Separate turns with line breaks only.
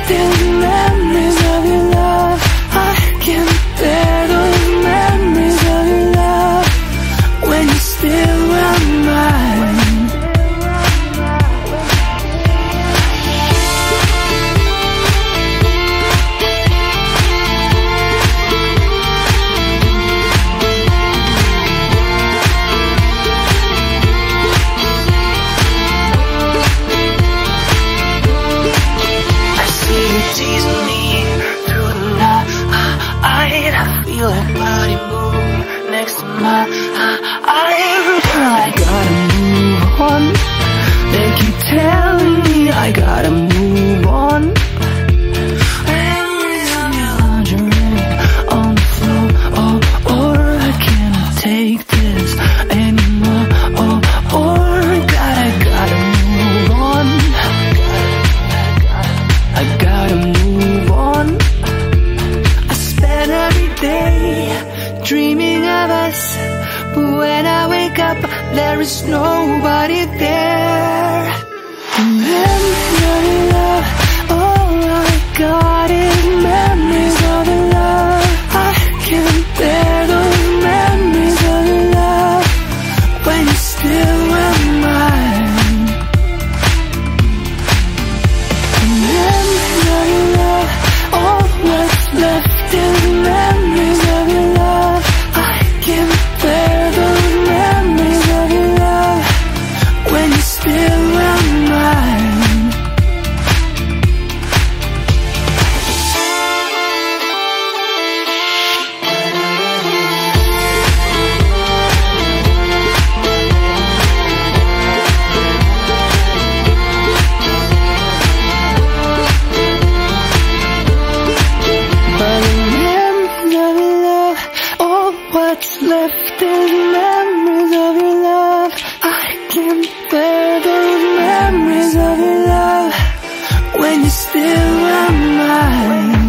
is memories of your love. I can bear those memories of your love when you're still around mine. Teasing me through the night. I feel that body move next to mine. I gotta move on. They keep telling me I gotta move on. Memories of your lingerie on the floor. Or I can't take this anymore. I gotta move on. I gotta move on. I spend every day dreaming of us, but when I wake up, there is nobody there. Memories of your love, all I got is memories of your love. I can't bear those memories of your love when you're still around mine. All what's left is memories of your love. I can bear those memories of your love when you're still around mine. What's left is memories of your love. I can bear those memories of your love when you're still around mine.